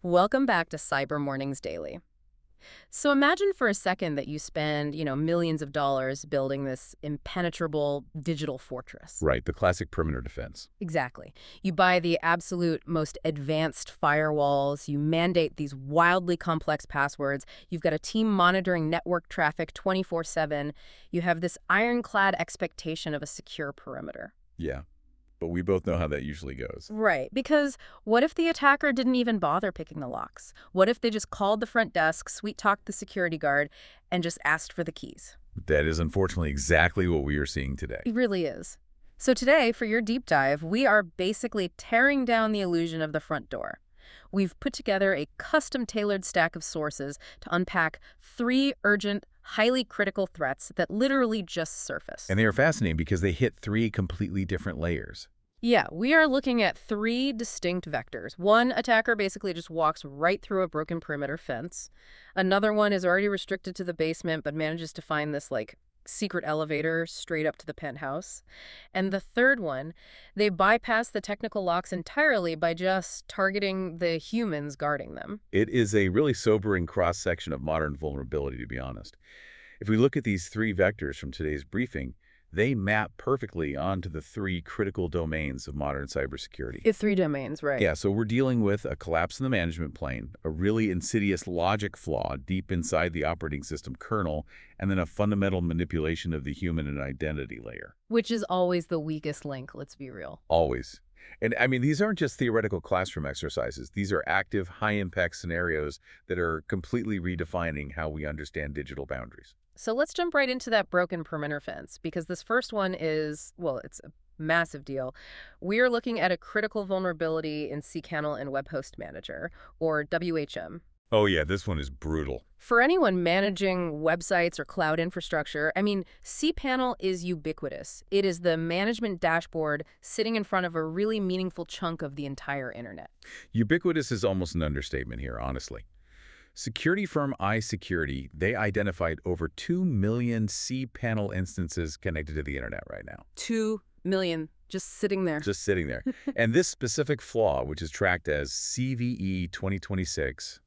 Welcome back to Cyber Mornings Daily. So imagine for a second that you spend, millions of dollars building this impenetrable digital fortress. Right, the classic perimeter defense. Exactly. You buy the absolute most advanced firewalls, you mandate these wildly complex passwords, you've got a team monitoring network traffic 24/7, you have this ironclad expectation of a secure perimeter. Yeah, but we both know how that usually goes. Right, because what if the attacker didn't even bother picking the locks? What if they just called the front desk, sweet-talked the security guard, and just asked for the keys? That is unfortunately exactly what we are seeing today. It really is. So today, for your deep dive, we are basically tearing down the illusion of the front door. We've put together a custom-tailored stack of sources to unpack 3 urgent, highly critical threats that literally just surfaced. And they are fascinating because they hit 3 completely different layers. Yeah, we are looking at 3 distinct vectors. One attacker basically just walks right through a broken perimeter fence. Another one is already restricted to the basement but manages to find this, secret elevator straight up to the penthouse. And the third one, they bypass the technical locks entirely by just targeting the humans guarding them. It is a really sobering cross-section of modern vulnerability, to be honest. If we look at these 3 vectors from today's briefing, they map perfectly onto the 3 critical domains of modern cybersecurity. It's 3 domains, right? Yeah, so we're dealing with a collapse in the management plane, a really insidious logic flaw deep inside the operating system kernel, and then a fundamental manipulation of the human and identity layer. Which is always the weakest link, let's be real. Always. And I mean, these aren't just theoretical classroom exercises. These are active, high-impact scenarios that are completely redefining how we understand digital boundaries. So let's jump right into that broken perimeter fence, because this first one is, well, it's a massive deal. We are looking at a critical vulnerability in cPanel and Web Host Manager, or WHM. Oh yeah, this one is brutal. For anyone managing websites or cloud infrastructure, cPanel is ubiquitous. It is the management dashboard sitting in front of a really meaningful chunk of the entire internet. Ubiquitous is almost an understatement here, honestly. Security firm iSecurity, they identified over 2 million cPanel instances connected to the internet right now. 2 million just sitting there. Just sitting there. And this specific flaw, which is tracked as CVE 2026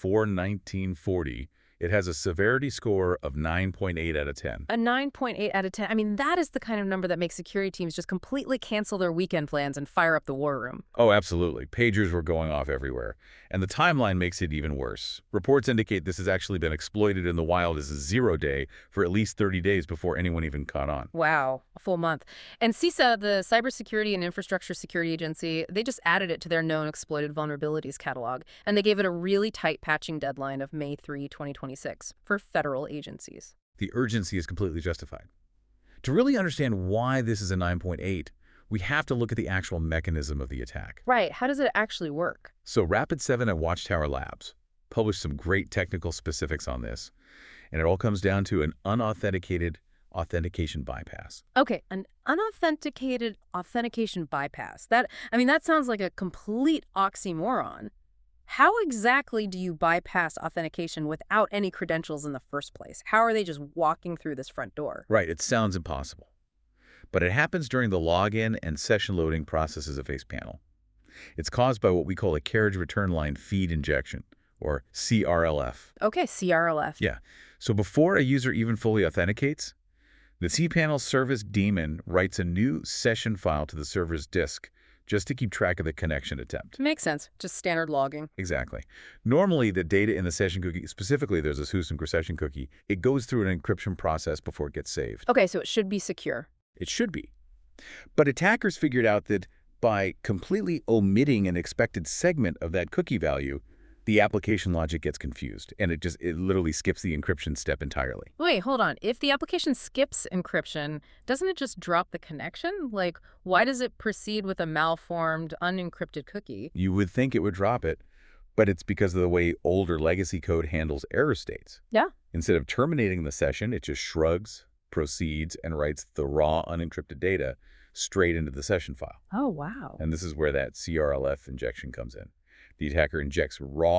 41940, it has a severity score of 9.8 out of 10. A 9.8 out of 10. That is the kind of number that makes security teams just completely cancel their weekend plans and fire up the war room. Oh, absolutely. Pagers were going off everywhere. And the timeline makes it even worse. Reports indicate this has actually been exploited in the wild as a 0 day for at least 30 days before anyone even caught on. Wow, a full month. And CISA, the Cybersecurity and Infrastructure Security Agency, they just added it to their known exploited vulnerabilities catalog, and they gave it a really tight patching deadline of May 3, 2026 for federal agencies. The urgency is completely justified. To really understand why this is a 9.8, we have to look at the actual mechanism of the attack. Right. How does it actually work? So Rapid7 at Watchtower Labs published some great technical specifics on this, and it all comes down to an unauthenticated authentication bypass. Okay, an unauthenticated authentication bypass. That sounds like a complete oxymoron. How exactly do you bypass authentication without any credentials in the first place? How are they just walking through this front door? Right, it sounds impossible. But it happens during the login and session loading processes of cPanel. It's caused by what we call a carriage return line feed injection, or CRLF. Okay, CRLF. Yeah, so before a user even fully authenticates, the cPanel service daemon writes a new session file to the server's disk just to keep track of the connection attempt. Makes sense. Just standard logging. Exactly. Normally, the data in the session cookie, specifically there's a SUSE session cookie, it goes through an encryption process before it gets saved. Okay, so it should be secure. It should be. But attackers figured out that by completely omitting an expected segment of that cookie value, the application logic gets confused, and it literally skips the encryption step entirely. Wait, hold on. If the application skips encryption, doesn't it just drop the connection? Why does it proceed with a malformed, unencrypted cookie? You would think it would drop it, but it's because of the way older legacy code handles error states. Yeah. Instead of terminating the session, it just shrugs, proceeds, and writes the raw unencrypted data straight into the session file. Oh, wow. And this is where that CRLF injection comes in. The attacker injects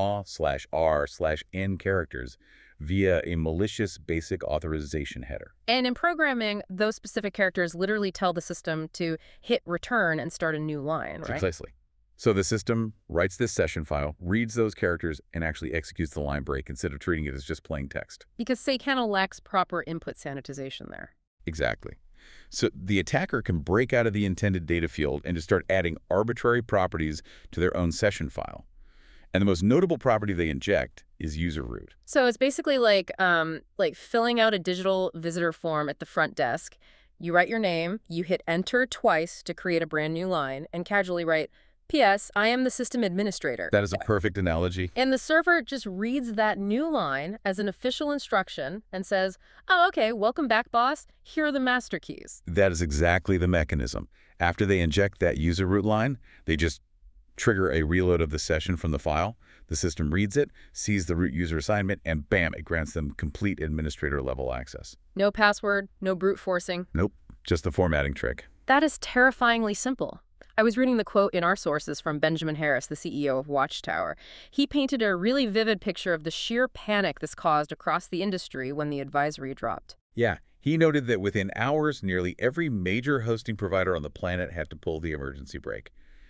raw/r/n characters via a malicious basic authorization header. And in programming, those specific characters literally tell the system to hit return and start a new line, right? Precisely. So the system writes this session file, reads those characters, and actually executes the line break instead of treating it as just plain text. Because cPanel lacks proper input sanitization there. Exactly. So the attacker can break out of the intended data field and just start adding arbitrary properties to their own session file. And the most notable property they inject is user root. So it's basically like filling out a digital visitor form at the front desk. You write your name, you hit enter twice to create a brand new line, and casually write, P.S. I am the system administrator. That is a perfect analogy. And the server just reads that new line as an official instruction and says, oh, okay, welcome back, boss. Here are the master keys. That is exactly the mechanism. After they inject that user root line, they just trigger a reload of the session from the file. The system reads it, sees the root user assignment, and bam, it grants them complete administrator-level access. No password, no brute forcing. Nope, just the formatting trick. That is terrifyingly simple. I was reading the quote in our sources from Benjamin Harris, the CEO of Watchtower. He painted a really vivid picture of the sheer panic this caused across the industry when the advisory dropped. Yeah, he noted that within hours, nearly every major hosting provider on the planet had to pull the emergency brake.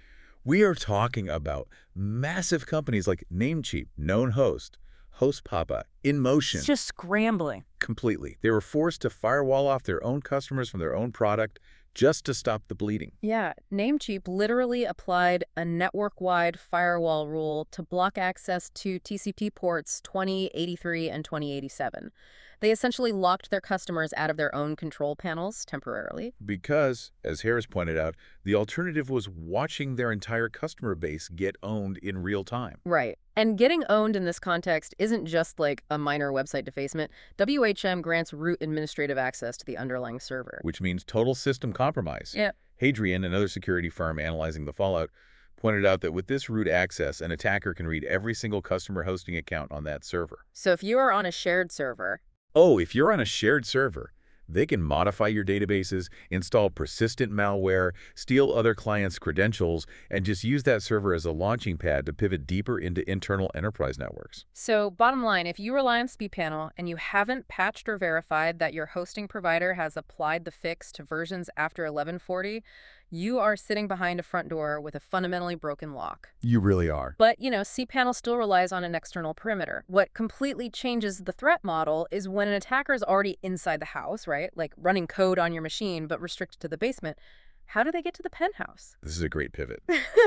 We are talking about massive companies like Namecheap, KnownHost, HostPapa, InMotion. It's just scrambling. Completely. They were forced to firewall off their own customers from their own product just to stop the bleeding. Yeah, Namecheap literally applied a network-wide firewall rule to block access to TCP ports 2083 and 2087. They essentially locked their customers out of their own control panels temporarily. Because, as Harris pointed out, the alternative was watching their entire customer base get owned in real time. Right. And getting owned in this context isn't just like a minor website defacement. WHM grants root administrative access to the underlying server. Which means total system compromise. Yeah. Hadrian, another security firm analyzing the fallout, pointed out that with this root access, an attacker can read every single customer hosting account on that server. So if you are on a shared server... Oh, if you're on a shared server, they can modify your databases, install persistent malware, steal other clients' credentials, and just use that server as a launching pad to pivot deeper into internal enterprise networks. So bottom line, if you rely on cPanel and you haven't patched or verified that your hosting provider has applied the fix to versions after 1140, you are sitting behind a front door with a fundamentally broken lock. You really are. But, cPanel still relies on an external perimeter. What completely changes the threat model is when an attacker is already inside the house, right? Like running code on your machine, but restricted to the basement. How do they get to the penthouse? This is a great pivot.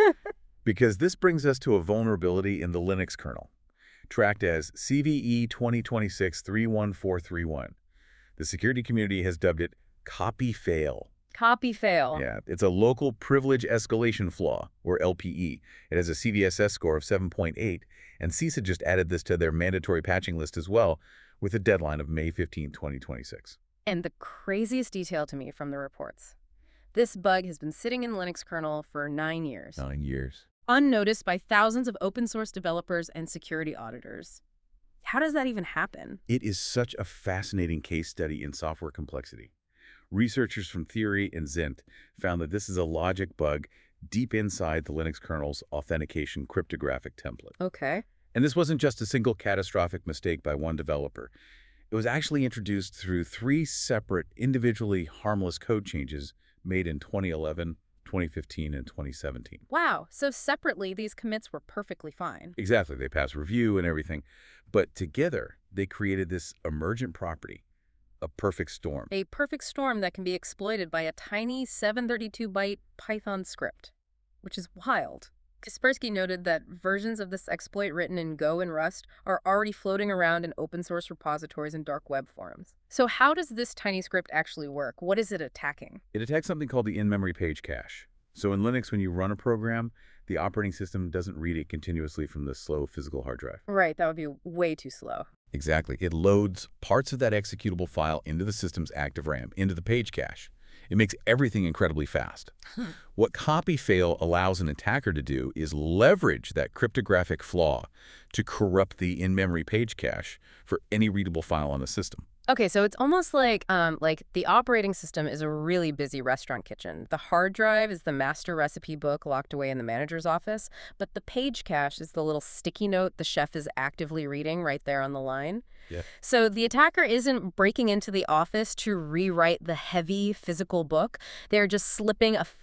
Because this brings us to a vulnerability in the Linux kernel, tracked as CVE 2026-31431. The security community has dubbed it copy fail. Copy fail. Yeah, it's a local privilege escalation flaw, or LPE. It has a CVSS score of 7.8, and CISA just added this to their mandatory patching list as well, with a deadline of May 15, 2026. And the craziest detail to me from the reports. This bug has been sitting in the Linux kernel for 9 years. 9 years. Unnoticed by thousands of open source developers and security auditors. How does that even happen? It is such a fascinating case study in software complexity. Researchers from Theory and Zint found that this is a logic bug deep inside the Linux kernel's authentication cryptographic template. Okay. And this wasn't just a single catastrophic mistake by one developer. It was actually introduced through 3 separate, individually harmless code changes made in 2011, 2015, and 2017. Wow. So separately, these commits were perfectly fine. Exactly. They passed review and everything. But together, they created this emergent property, a perfect storm. A perfect storm that can be exploited by a tiny 732-byte Python script, which is wild. Kaspersky noted that versions of this exploit written in Go and Rust are already floating around in open source repositories and dark web forums. So how does this tiny script actually work? What is it attacking? It attacks something called the in-memory page cache. So in Linux, when you run a program, the operating system doesn't read it continuously from the slow physical hard drive. Right, that would be way too slow. Exactly. It loads parts of that executable file into the system's active RAM, into the page cache. It makes everything incredibly fast. What copy fail allows an attacker to do is leverage that cryptographic flaw to corrupt the in-memory page cache for any readable file on the system. Okay, so it's almost like the operating system is a really busy restaurant kitchen. The hard drive is the master recipe book locked away in the manager's office, but the page cache is the little sticky note the chef is actively reading right there on the line. Yeah. So the attacker isn't breaking into the office to rewrite the heavy physical book. They're just slipping a fake sticky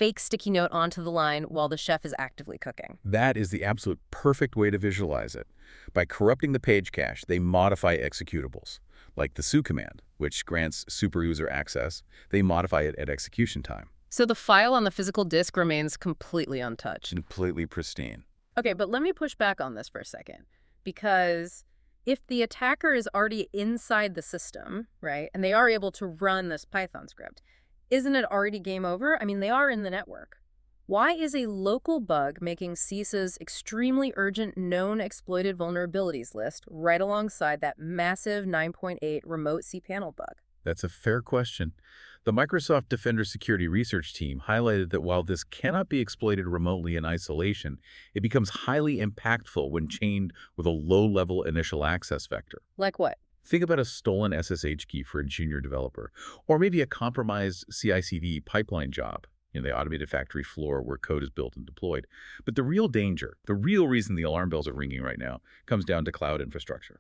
sticky note onto the line while the chef is actively cooking. That is the absolute perfect way to visualize it. By corrupting the page cache, they modify executables, like the su command, which grants superuser access. They modify it at execution time. So the file on the physical disk remains completely untouched. Completely pristine. Okay, but let me push back on this for a second, because if the attacker is already inside the system, right, and they are able to run this Python script, isn't it already game over? I mean, they are in the network. Why is a local bug making CISA's extremely urgent known exploited vulnerabilities list right alongside that massive 9.8 remote cPanel bug? That's a fair question. The Microsoft Defender Security Research Team highlighted that while this cannot be exploited remotely in isolation, it becomes highly impactful when chained with a low-level initial access vector. Like what? Think about a stolen SSH key for a junior developer, or maybe a compromised CI/CD pipeline job in the automated factory floor where code is built and deployed. But the real danger, the real reason the alarm bells are ringing right now, comes down to cloud infrastructure.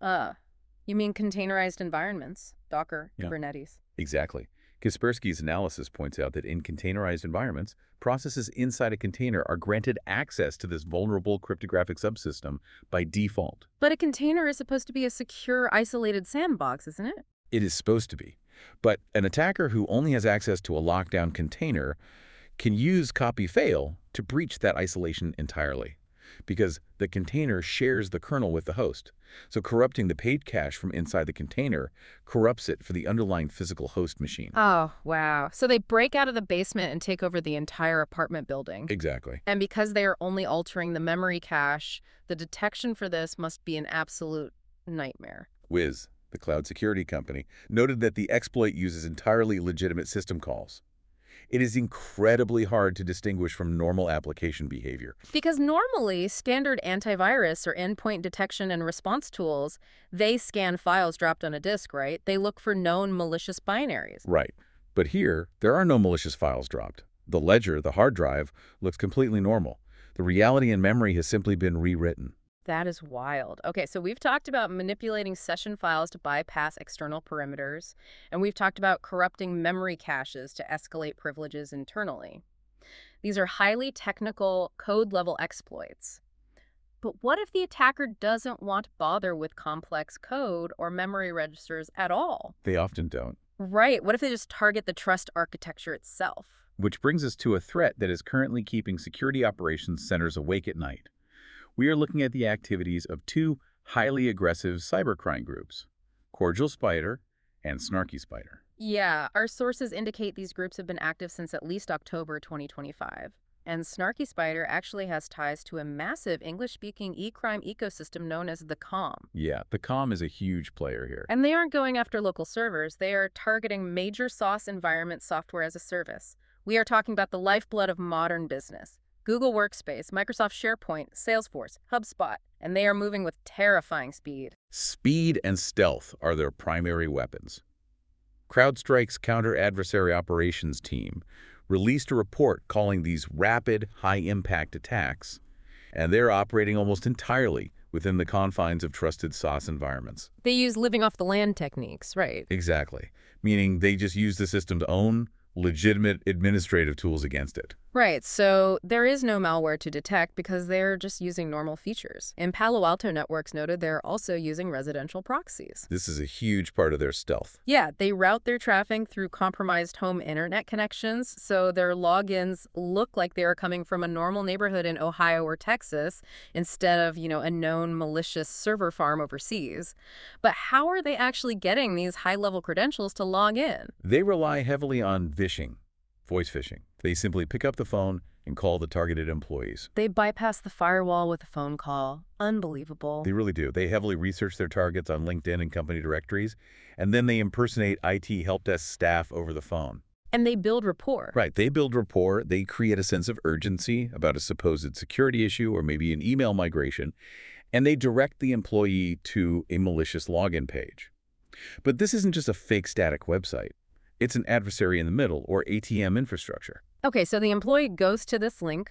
You mean containerized environments, Docker, Yeah. Kubernetes. Exactly. Kaspersky's analysis points out that in containerized environments, processes inside a container are granted access to this vulnerable cryptographic subsystem by default. But a container is supposed to be a secure, isolated sandbox, isn't it? It is supposed to be. But an attacker who only has access to a lockdown container can use copy-fail to breach that isolation entirely, because the container shares the kernel with the host. So corrupting the page cache from inside the container corrupts it for the underlying physical host machine. Oh, wow. So they break out of the basement and take over the entire apartment building. Exactly. And because they are only altering the memory cache, the detection for this must be an absolute nightmare. Wiz, the cloud security company, noted that the exploit uses entirely legitimate system calls. It is incredibly hard to distinguish from normal application behavior. Because normally, standard antivirus or endpoint detection and response tools, they scan files dropped on a disk, right? They look for known malicious binaries. Right. But here, there are no malicious files dropped. The ledger, the hard drive, looks completely normal. The reality in memory has simply been rewritten. That is wild. Okay, so we've talked about manipulating session files to bypass external perimeters, and we've talked about corrupting memory caches to escalate privileges internally. These are highly technical, code-level exploits. But what if the attacker doesn't want to bother with complex code or memory registers at all? They often don't. Right. What if they just target the trust architecture itself? Which brings us to a threat that is currently keeping security operations centers awake at night. We are looking at the activities of two highly aggressive cybercrime groups, Cordial Spider and Snarky Spider. Yeah, our sources indicate these groups have been active since at least October 2025. And Snarky Spider actually has ties to a massive English-speaking e-crime ecosystem known as the COM. Yeah, the COM is a huge player here. And they aren't going after local servers. They are targeting major SaaS environment software as a service. We are talking about the lifeblood of modern business. Google Workspace, Microsoft SharePoint, Salesforce, HubSpot, and they are moving with terrifying speed. Speed and stealth are their primary weapons. CrowdStrike's counter-adversary operations team released a report calling these rapid, high-impact attacks, and they're operating almost entirely within the confines of trusted SaaS environments. They use living off the land techniques, right? Exactly, meaning they just use the system's own legitimate administrative tools against it. Right, so there is no malware to detect because they're just using normal features. And Palo Alto Networks noted they're also using residential proxies. This is a huge part of their stealth. Yeah, they route their traffic through compromised home internet connections, so their logins look like they are coming from a normal neighborhood in Ohio or Texas instead of, a known malicious server farm overseas. But how are they actually getting these high-level credentials to log in? They rely heavily on vishing, voice phishing. They simply pick up the phone and call the targeted employees. They bypass the firewall with a phone call. Unbelievable. They really do. They heavily research their targets on LinkedIn and company directories, and then they impersonate IT help desk staff over the phone. And they build rapport. Right. They build rapport. They create a sense of urgency about a supposed security issue or maybe an email migration, and they direct the employee to a malicious login page. But this isn't just a fake static website. It's an adversary in the middle, or ATM infrastructure. Okay, so the employee goes to this link,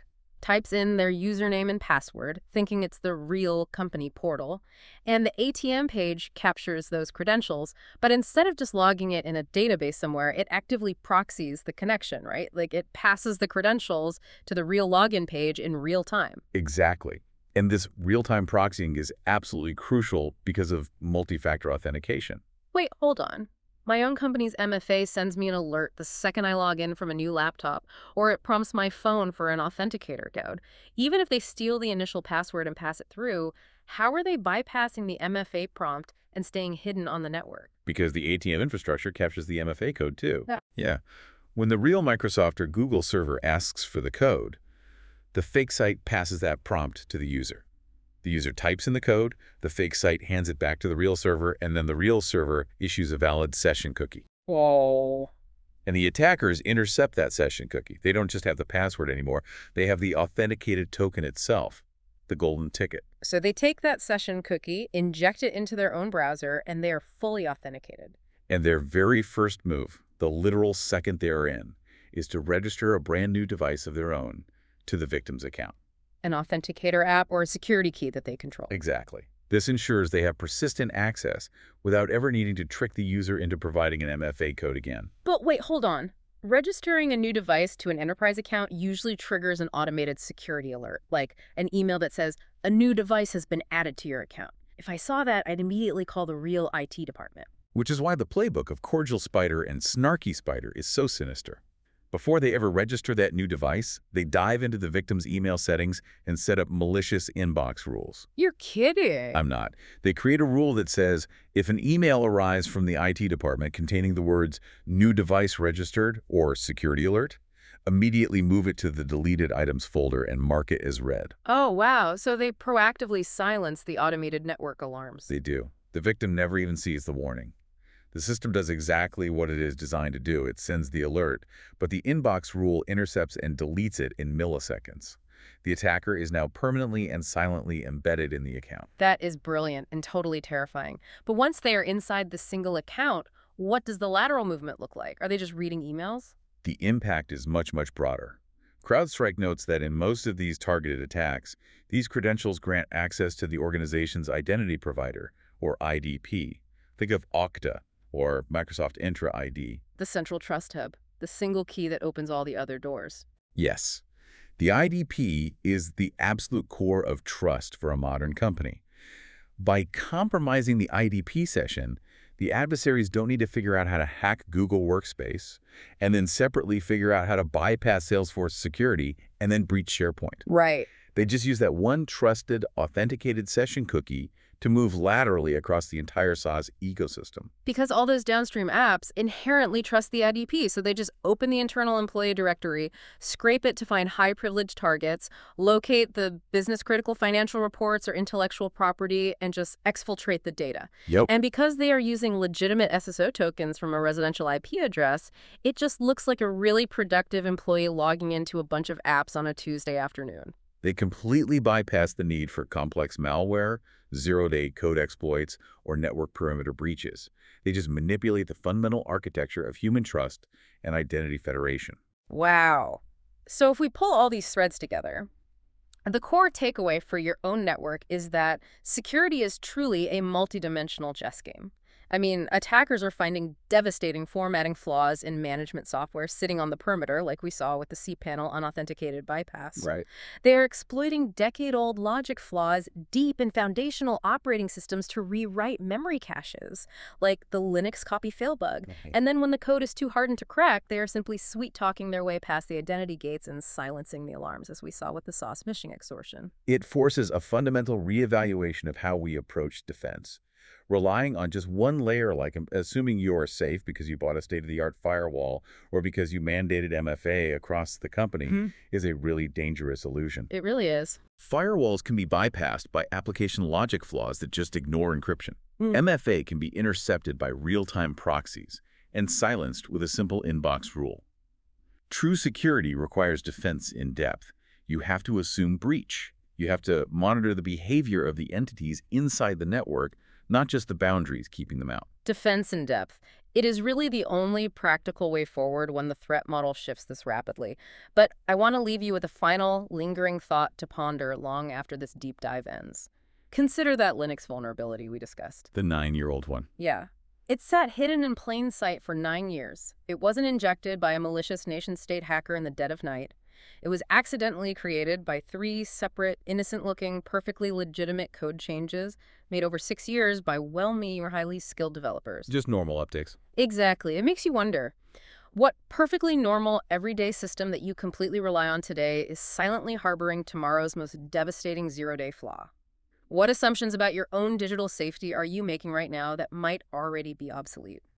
types in their username and password, thinking it's the real company portal, and the ATM page captures those credentials, but instead of just logging it in a database somewhere, it actively proxies the connection, right? Like it passes the credentials to the real login page in real time. Exactly. And this real-time proxying is absolutely crucial because of multi-factor authentication. Wait, hold on. My own company's MFA sends me an alert the second I log in from a new laptop, or it prompts my phone for an authenticator code. Even if they steal the initial password and pass it through, how are they bypassing the MFA prompt and staying hidden on the network? Because the ATM infrastructure captures the MFA code too. Yeah. Yeah. When the real Microsoft or Google server asks for the code, the fake site passes that prompt to the user. The user types in the code, the fake site hands it back to the real server, and then the real server issues a valid session cookie. Whoa. And the attackers intercept that session cookie. They don't just have the password anymore. They have the authenticated token itself, the golden ticket. So they take that session cookie, inject it into their own browser, and they are fully authenticated. And their very first move, the literal second they are in, is to register a brand new device of their own to the victim's account. An authenticator app or a security key that they control. Exactly. This ensures they have persistent access without ever needing to trick the user into providing an MFA code again. But wait, hold on. Registering a new device to an enterprise account usually triggers an automated security alert, like an email that says, a new device has been added to your account. If I saw that, I'd immediately call the real IT department. Which is why the playbook of Cordial Spider and Snarky Spider is so sinister. Before they ever register that new device, they dive into the victim's email settings and set up malicious inbox rules. You're kidding. I'm not. They create a rule that says, if an email arrives from the IT department containing the words new device registered or security alert, immediately move it to the deleted items folder and mark it as read. Oh, wow. So they proactively silence the automated network alarms. They do. The victim never even sees the warning. The system does exactly what it is designed to do. It sends the alert, but the inbox rule intercepts and deletes it in milliseconds. The attacker is now permanently and silently embedded in the account. That is brilliant and totally terrifying. But once they are inside the single account, what does the lateral movement look like? Are they just reading emails? The impact is much, much broader. CrowdStrike notes that in most of these targeted attacks, these credentials grant access to the organization's identity provider, or IDP. Think of Okta, or Microsoft Entra ID. The central trust hub, the single key that opens all the other doors. Yes. The IDP is the absolute core of trust for a modern company. By compromising the IDP session, the adversaries don't need to figure out how to hack Google Workspace and then separately figure out how to bypass Salesforce security and then breach SharePoint. Right. They just use that one trusted, authenticated session cookie to move laterally across the entire SaaS ecosystem. Because all those downstream apps inherently trust the IDP, so they just open the internal employee directory, scrape it to find high-privileged targets, locate the business-critical financial reports or intellectual property, and just exfiltrate the data. Yep. And because they are using legitimate SSO tokens from a residential IP address, it just looks like a really productive employee logging into a bunch of apps on a Tuesday afternoon. They completely bypass the need for complex malware, zero-day code exploits, or network perimeter breaches. They just manipulate the fundamental architecture of human trust and identity federation. Wow. So if we pull all these threads together, the core takeaway for your own network is that security is truly a multidimensional chess game. I mean, attackers are finding devastating formatting flaws in management software sitting on the perimeter, like we saw with the cPanel unauthenticated bypass. Right. They are exploiting decade-old logic flaws deep in foundational operating systems to rewrite memory caches, like the Linux copy fail bug. And then when the code is too hardened to crack, they are simply sweet-talking their way past the identity gates and silencing the alarms, as we saw with the SaaS phishing extortion. It forces a fundamental reevaluation of how we approach defense. Relying on just one layer, like assuming you are safe because you bought a state-of-the-art firewall or because you mandated MFA across the company, is a really dangerous illusion. It really is. Firewalls can be bypassed by application logic flaws that just ignore encryption. MFA can be intercepted by real-time proxies and silenced with a simple inbox rule. True security requires defense in depth. You have to assume breach. You have to monitor the behavior of the entities inside the network, not just the boundaries keeping them out. Defense in depth. It is really the only practical way forward when the threat model shifts this rapidly. But I want to leave you with a final, lingering thought to ponder long after this deep dive ends. Consider that Linux vulnerability we discussed. The 9-year-old one. Yeah. It sat hidden in plain sight for 9 years. It wasn't injected by a malicious nation-state hacker in the dead of night. It was accidentally created by 3 separate, innocent-looking, perfectly legitimate code changes made over 6 years by well-meaning or highly skilled developers. Just normal updates. Exactly. It makes you wonder, what perfectly normal, everyday system that you completely rely on today is silently harboring tomorrow's most devastating zero-day flaw? What assumptions about your own digital safety are you making right now that might already be obsolete?